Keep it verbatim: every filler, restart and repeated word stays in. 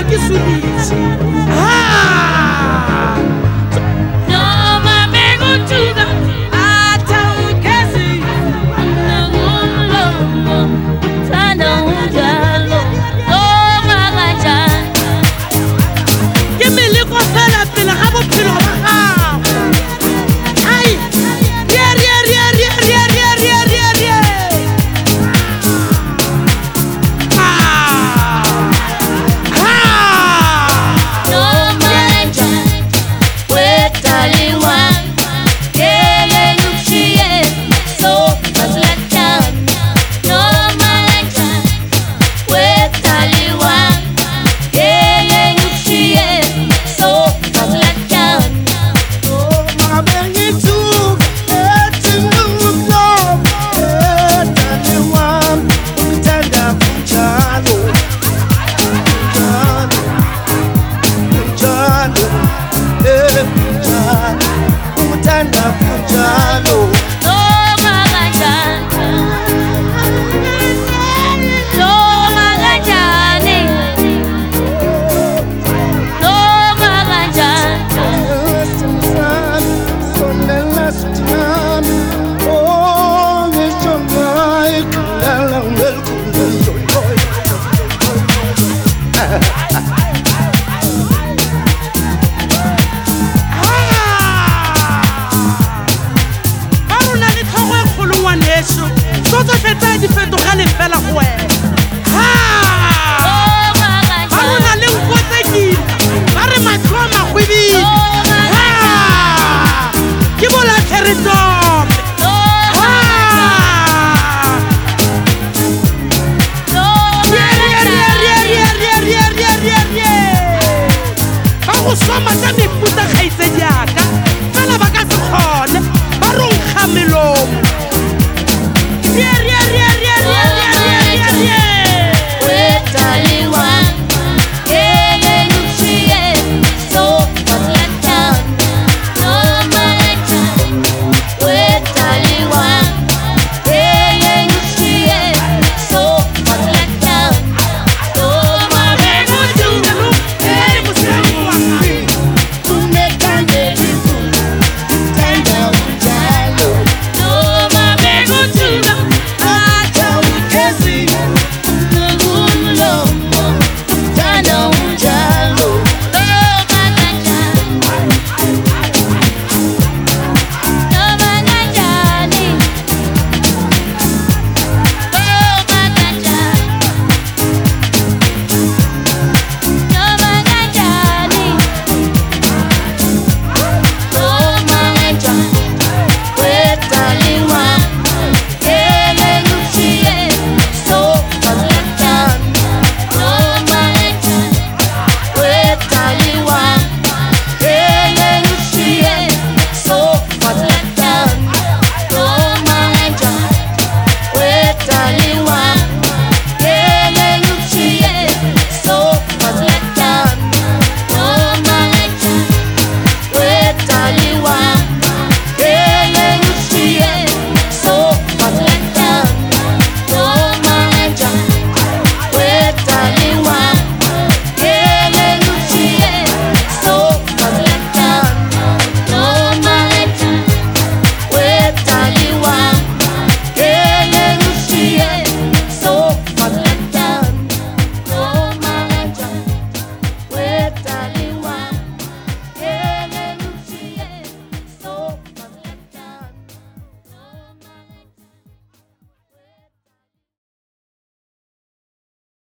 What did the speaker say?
ke suritse. Ah! No mamego tuga ata ukezi nangulo tanda unjalo no magaja Ke mele go fela pele ga bophelo ba gago. Ai! Rie rie rie rie rie rie rie rie rie. Ah! Ah! no magaja wetaliwa yeye yuchie so matlata no magaja wetaliwa yeye yuchie so matlata no magaja no magajani no magaja Ba rona le tlhogo e kgolo ngwaneso. Tsotlhe fetsa di fetogele fela go wena. Ah! no magaja Ba rona le nko tse kima. Ba re matlho a magwebile. Ah! Ke bolatlheretombe. no Ah! no Rie, rie, rie, rie, rie, rie, rie, rie, rie. Ba go soma ka